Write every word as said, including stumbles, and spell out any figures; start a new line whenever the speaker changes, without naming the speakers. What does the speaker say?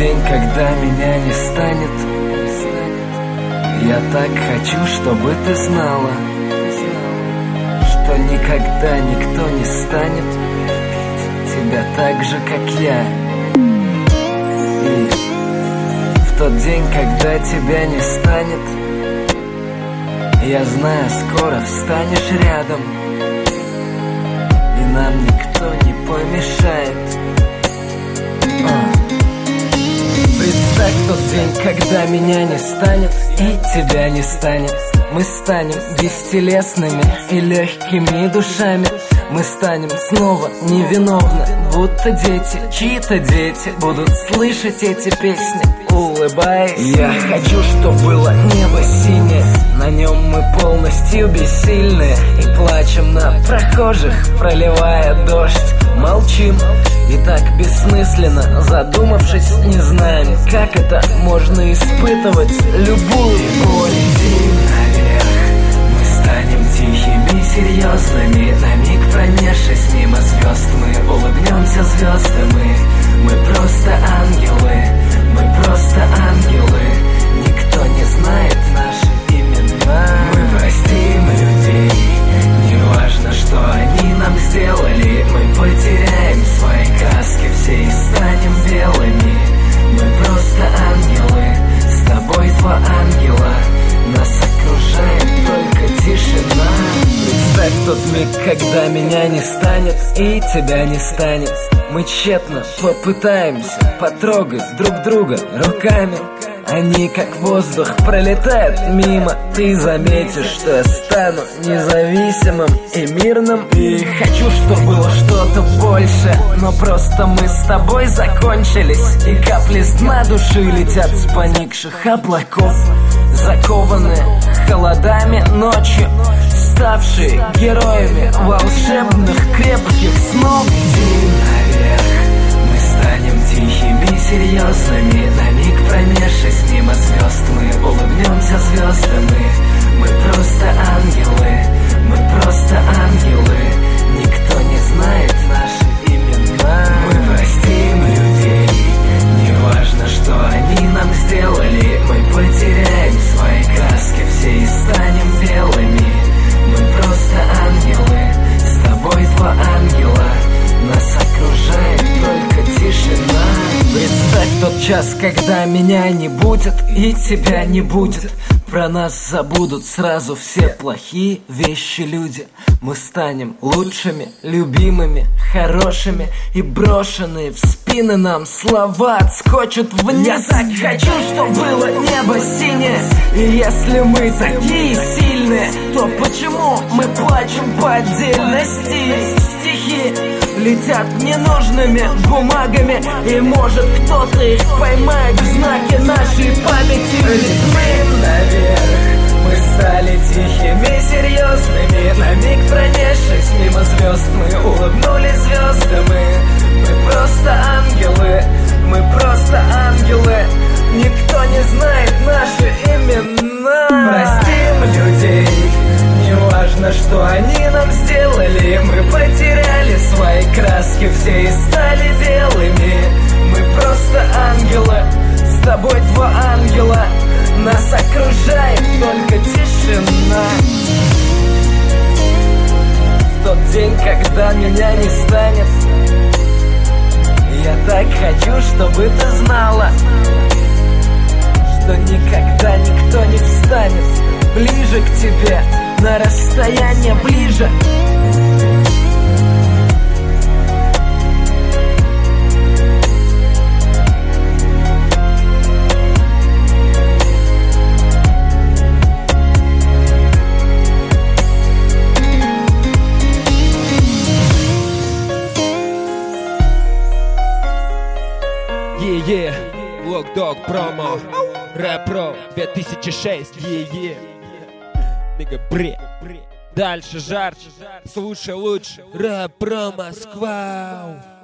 день, когда меня не станет, я так хочу, чтобы ты знала, что никогда никто не станет тебя так же, как я. И в тот день, когда тебя не станет, я знаю, скоро встанешь рядом, и нам никто не помешает. а. Представь тот день, когда меня не станет и тебя не станет. Мы станем бестелесными и легкими душами. Мы станем снова невиновны, будто дети, чьи-то дети будут слышать эти песни, улыбаясь. Я хочу, чтоб было небо синее, на нем мы полностью бессильны, и плачем на прохожих, проливая дождь. Молчим и так бессмысленно, задумавшись, не знаем, как это можно испытывать любую боль. Наверх мы станем тихими, серьезными, на миг пронесшись мимо звезд, мы улыбнемся звездам. Мы, мы просто ангелы, мы просто ангелы. Никто не знает наши имена. Мы простим людей, неважно, что они нам сделали. Мы потеряем свои краски все и станем белыми. Мы просто ангелы, с тобой два ангела. Нас окружает только тишина. Представь тот миг, когда меня не станет и тебя не станет. Мы тщетно попытаемся потрогать друг друга руками. Они как воздух пролетают мимо. Ты заметишь, что я стану независимым и мирным. И хочу, чтобы было что-то больше, но просто мы с тобой закончились, и капли с дна души летят с поникших облаков, закованные холодами ночью, ставшие героями волшебных крепких снов. Иди наверх, мы станем тихими, серьезными, на миг пронесшись мимо звезд, мы улыбнемся звездам. Мы, мы просто ангелы, мы просто ангелы. Никто не знает наши имена. Мы простим людей, неважно, что они нам сделали. Мы потеряем свои краски все и станем белыми. Мы просто ангелы, с тобой два ангела. Нас окружает только тишина. Представь тот час, когда меня не будет и тебя не будет. Про нас забудут сразу все плохие вещи, люди. Мы станем лучшими, любимыми, хорошими, и брошенные в спины нам слова отскочат вниз. Я так хочу, чтобы было небо синее, и если мы такие сильные, то почему мы плачем по отдельности? Стихи летят ненужными бумагами, и может кто-то их поймает в знаке нашей памяти. Ведь мы наверх, мы стали тихими, серьезными, на миг пронесшись мимо звезд, мы улыбнулись звездам. Мы, мы просто ангелы, мы просто ангелы. Никто не знает наши имена. Простим людей, неважно, что они нам сделали. Мы потеряли свои краски все и стали белыми. Мы просто ангелы, с тобой два ангела. Нас окружает только тишина. В тот день, когда меня не станет, я так хочу, чтобы ты знала, что никогда никто не встанет ближе к тебе, на расстояние ближе.
Yeah, yeah, Lock Dog промо, Рэп Про две тысячи шесть, yeah, yeah. Мега бред, дальше жарче, слушай лучше, Рэп Про Москва.